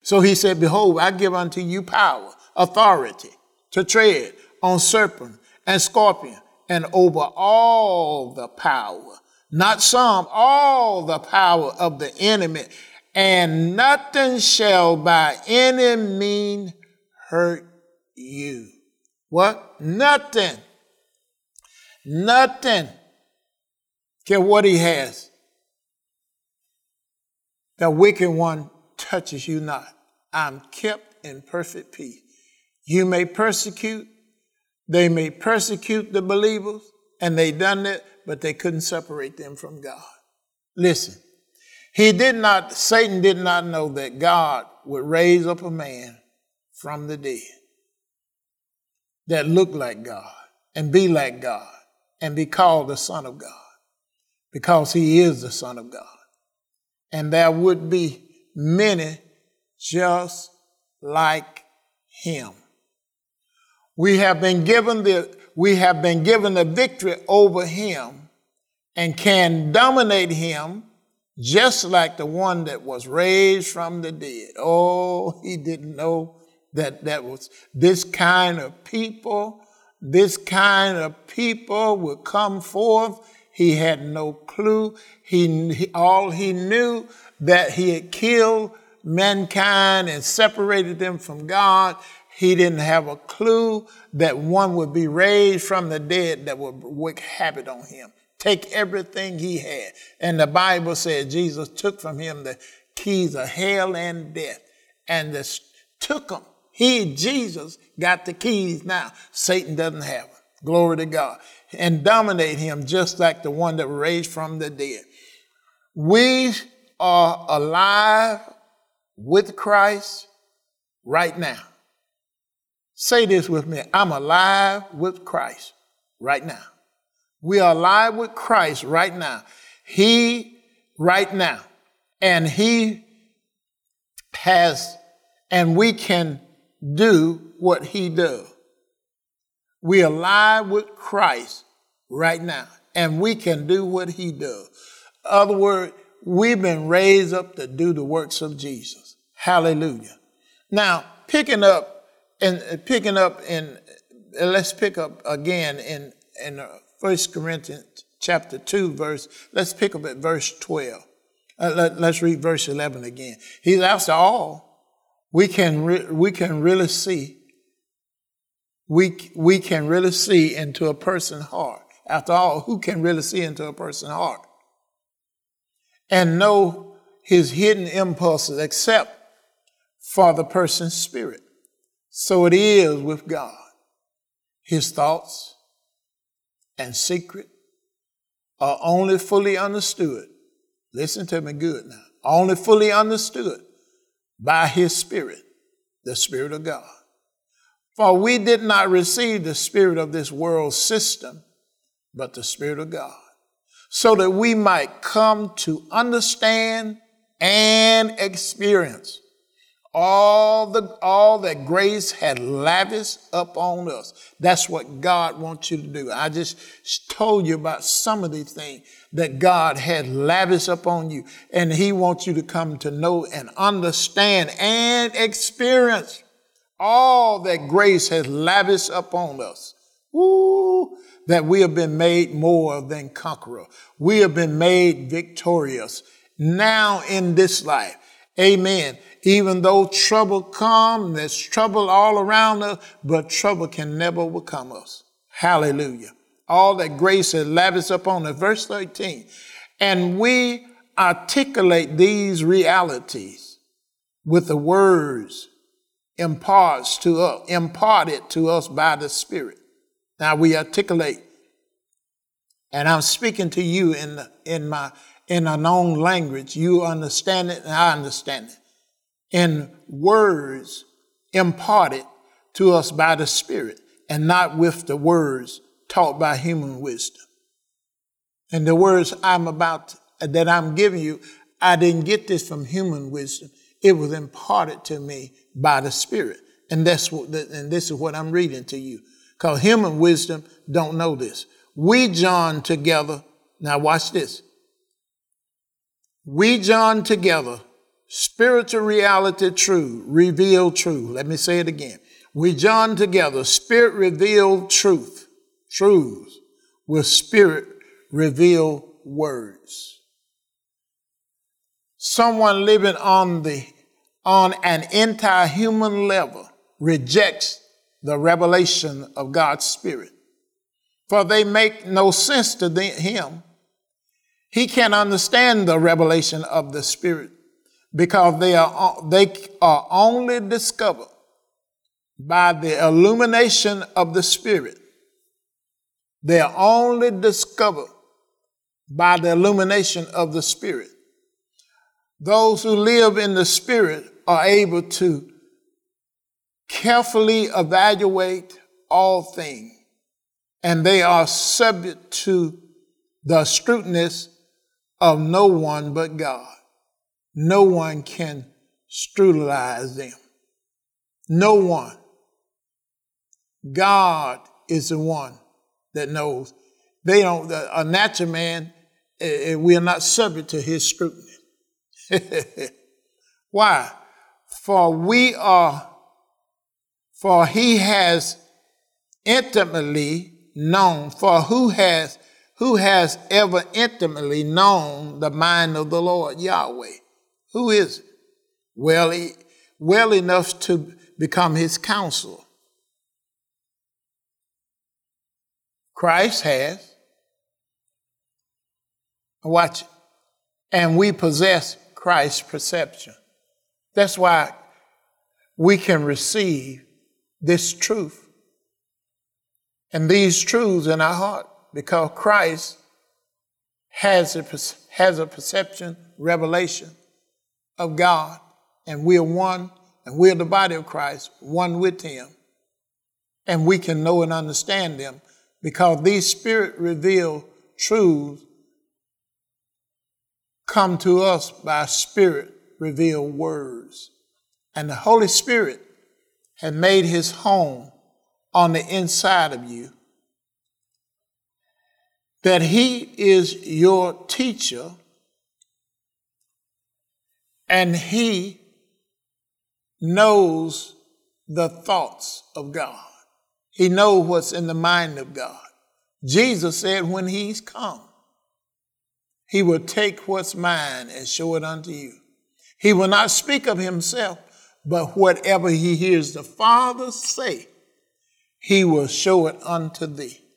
So he said, behold, I give unto you power, authority to tread on serpent and scorpion and over all the power, not some, all the power of the enemy, and nothing shall by any means hurt you. What? Nothing. Nothing. Care what he has. The wicked one touches you not. I'm kept in perfect peace. You may persecute. They may persecute the believers, and they done that, but they couldn't separate them from God. Listen, Satan did not know that God would raise up a man from the dead that looked like God and be like God and be called the Son of God, because he is the Son of God. And there would be many just like him. We have been given the victory over him and can dominate him just like the one that was raised from the dead. Oh, he didn't know that was this kind of people would come forth. He had no clue. All he knew that he had killed mankind and separated them from God. He didn't have a clue that one would be raised from the dead that would work havoc on him, take everything he had. And the Bible said Jesus took from him the keys of hell and death, and took them. Jesus, got the keys now. Satan doesn't have them. Glory to God. And dominate him just like the one that was raised from the dead. We are alive with Christ right now. Say this with me. I'm alive with Christ right now. We are alive with Christ right now. Right now. And and we can do what he does. We are alive with Christ right now, and we can do what he does. In other words, we've been raised up to do the works of Jesus. Hallelujah. Now, let's pick up again in 1 Corinthians chapter 2 let's pick up at verse 12. Let's read verse 11 again. He's after all, we can really see into a person's heart. After all, who can really see into a person's heart and know his hidden impulses except for the person's spirit? So it is with God. His thoughts and secret are only fully understood. Listen to me good now. Only fully understood by his Spirit, the Spirit of God. For we did not receive the spirit of this world system, but the Spirit of God, so that we might come to understand and experience all that grace had lavished upon us. That's what God wants you to do. I just told you about some of these things that God had lavished upon you, and he wants you to come to know and understand and experience all that grace has lavished upon us. Woo! That we have been made more than conqueror. We have been made victorious now in this life. Amen. Even though trouble comes, there's trouble all around us, but trouble can never overcome us. Hallelujah. All that grace has lavished upon us. Verse 13. And we articulate these realities with the words imparted to us by the Spirit. Now we articulate, and I'm speaking to you in a known language. You understand it, and I understand it. In words imparted to us by the Spirit, and not with the words taught by human wisdom. And the words that I'm giving you, I didn't get this from human wisdom. It was imparted to me by the Spirit. And this is what I'm reading to you. Because human wisdom don't know this. We join together. Now watch this. We join together Spiritual reality true, revealed truth. Let me say it again. We join together spirit revealed truths with spirit revealed words. Someone living on an entire human level rejects the revelation of God's Spirit, for they make no sense to him. He can't understand the revelation of the Spirit because they are only discovered by the illumination of the Spirit. They are only discovered by the illumination of the Spirit. Those who live in the Spirit are able to carefully evaluate all things, and they are subject to the scrutiny of no one but God. No one can scrutinize them. No one. God is the one that knows. They don't. A natural man, we are not subject to his scrutiny. Why? For he has intimately known. For who has ever intimately known the mind of the Lord Yahweh? Who is it? Well enough to become his counselor. Christ has. Watch it. And we possess Christ's perception. That's why we can receive this truth and these truths in our heart, because Christ has a perception, revelation of God, and we're one, and we're the body of Christ, one with him, and we can know and understand them because these Spirit-revealed truths come to us by Spirit-revealed words. And the Holy Spirit has made his home on the inside of you, that he is your teacher, and he knows the thoughts of God. He knows what's in the mind of God. Jesus said when he's come, he will take what's mine and show it unto you. He will not speak of himself, but whatever he hears the Father say, he will show it unto thee.